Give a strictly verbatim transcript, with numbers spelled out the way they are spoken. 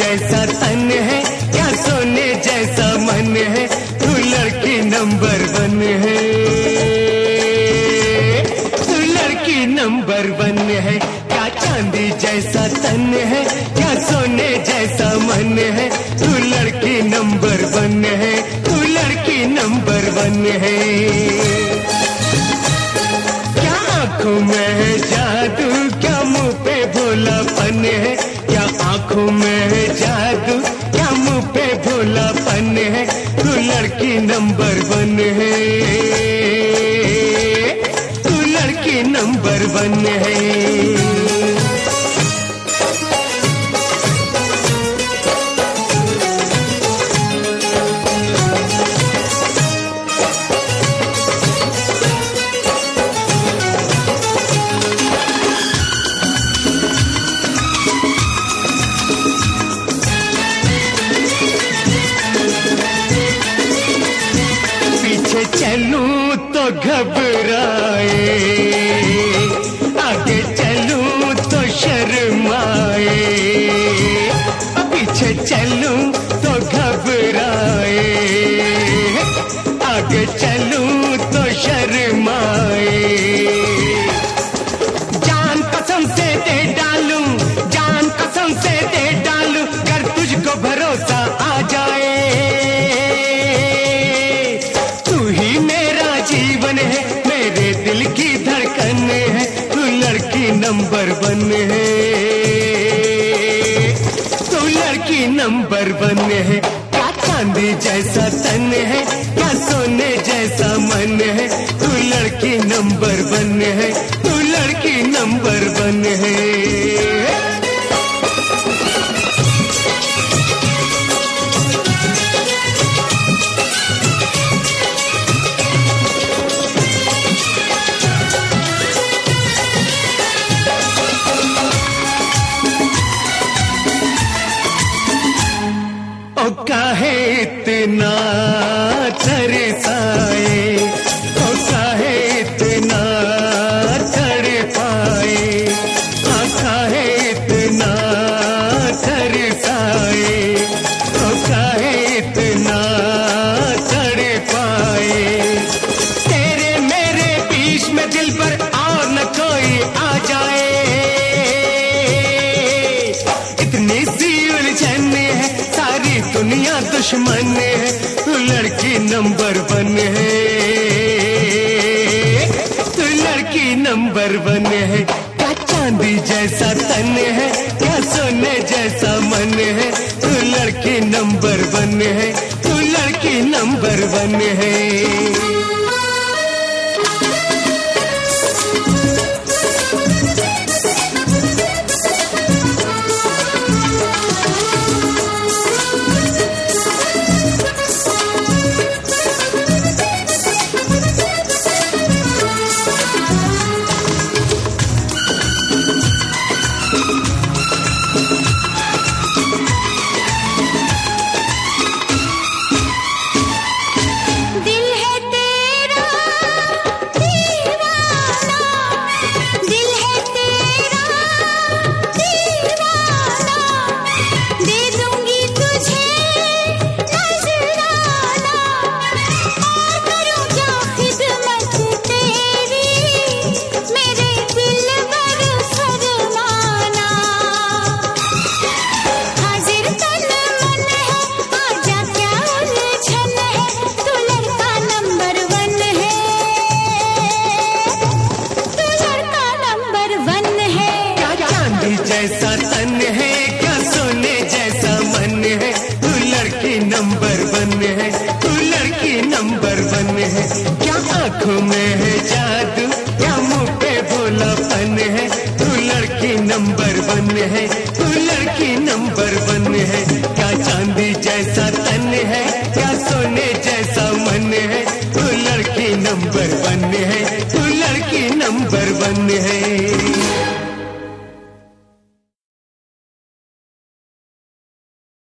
जैसा तन है, क्या सोने जैसा मन है, तू लड़की नंबर वन है, तू लड़की नंबर वन है। क्या चांदी जैसा तन है, क्या सोने जैसा मन है, तू लड़की नंबर वन है, तू लड़की नंबर वन है। क्या आंखों में है जादू, क्या मुंह पे भोलापन है, क्या आंखों में है जादू, क्या मुंह पे भोलापन है, तू लड़की नंबर वन है, तू लड़की नंबर वन है। चलूं तो घबराए, आगे चलूं तो शर्माए, पीछे चलूं तो घबराए, आगे चलूं तो शर्माए। जान कसम से दे डालूं, जान कसम से दे डालूं, कर तुझको भरोसा आ जाए। जीवन है, मेरे दिल की धड़कन है, तू लड़की नंबर वन है, तू लड़की नंबर वन है। क्या चांदी जैसा तन है, क्या सोने जैसा मन है, तू लड़की नंबर वन है, तू लड़की नंबर वन है। काहे इतना तरसाए, ओ काहे इतना तड़पाए, आ काहे इतना तरसाए, ओ काहे इतना तड़पाए। तेरे मेरे बीच में दिल पर और न कोई आ जाए, इतनी सी उलझन है, सारी दुनिया दुश्मन है, तू लड़की नंबर वन है, तू लड़की नंबर वन है। क्या चांदी जैसा तन है, क्या सोने जैसा मन है, तू लड़की नंबर वन है, तू लड़की नंबर वन है। जैसा तन है, क्या सोने जैसा मन है, तू लड़की नंबर वन है, तू लड़की नंबर वन है। क्या आंखों में है जादू, क्या मुंह पे भोलापन है, तू लड़की नंबर वन है, तू लड़की नंबर वन है। क्या चांदी जैसा तन है, क्या सोने जैसा मन है, तू लड़की नंबर वन है, तू लड़की नंबर वन है।